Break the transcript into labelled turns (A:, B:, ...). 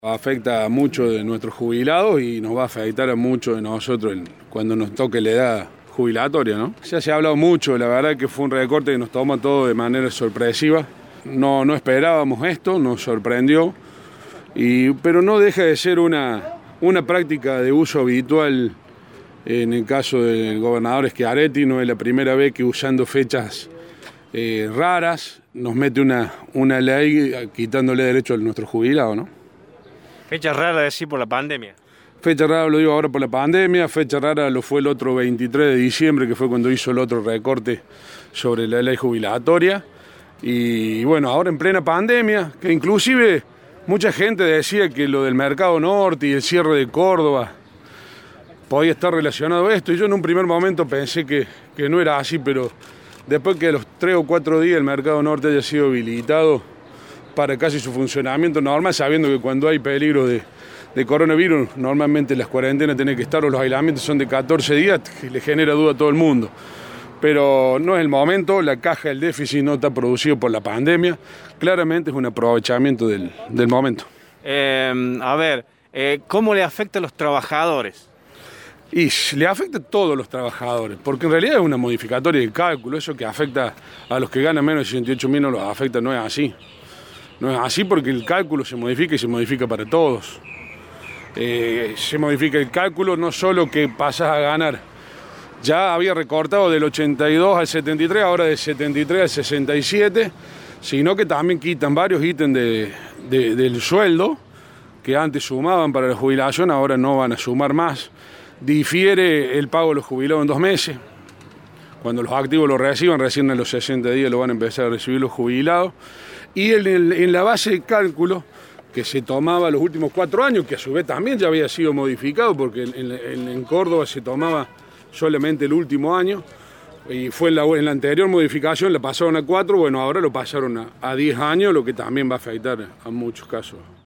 A: Afecta a muchos de nuestros jubilados y nos va a afectar a muchos de nosotros cuando nos toque la edad jubilatoria, ¿no? Ya se ha hablado mucho, la verdad que fue un recorte que nos tomó todo de manera sorpresiva. No esperábamos esto, nos sorprendió, pero no deja de ser una práctica de uso habitual. En el caso del gobernador Schiaretti, no es la primera vez que usando fechas raras nos mete una ley quitándole derecho a nuestros jubilados, ¿no?
B: Fecha rara decir por la pandemia.
A: Fecha rara lo digo ahora por la pandemia, fecha rara lo fue el otro 23 de diciembre, que fue cuando hizo el otro recorte sobre la ley jubilatoria. Y bueno, ahora en plena pandemia, que inclusive mucha gente decía que lo del Mercado Norte y el cierre de Córdoba podía estar relacionado a esto, y yo en un primer momento pensé que no era así, pero después que a los 3 o 4 días el Mercado Norte haya sido habilitado para casi su funcionamiento normal, sabiendo que cuando hay peligro de coronavirus, normalmente las cuarentenas tienen que estar, o los aislamientos son de 14 días, que le genera duda a todo el mundo. Pero no es el momento, la caja del déficit no está producido por la pandemia, claramente es un aprovechamiento del momento.
B: ¿Cómo le afecta a los trabajadores?
A: Y le afecta a todos los trabajadores, porque en realidad es una modificatoria de cálculo, eso que afecta a los que ganan menos de 68.000 no los afecta, no es así. No es así porque el cálculo se modifica y se modifica para todos. Se modifica el cálculo no solo que pasas a ganar. Ya había recortado del 82 al 73, ahora del 73 al 67, sino que también quitan varios ítems del sueldo que antes sumaban para la jubilación, ahora no van a sumar más. Difiere el pago de los jubilados en 2 meses. Cuando los activos lo reciban, recién a los 60 días lo van a empezar a recibir los jubilados. Y en la base de cálculo que se tomaba los últimos 4 años, que a su vez también ya había sido modificado, porque en Córdoba se tomaba solamente el último año, y fue en la anterior modificación la pasaron a 4, bueno, ahora lo pasaron a 10 años, lo que también va a afectar a muchos casos.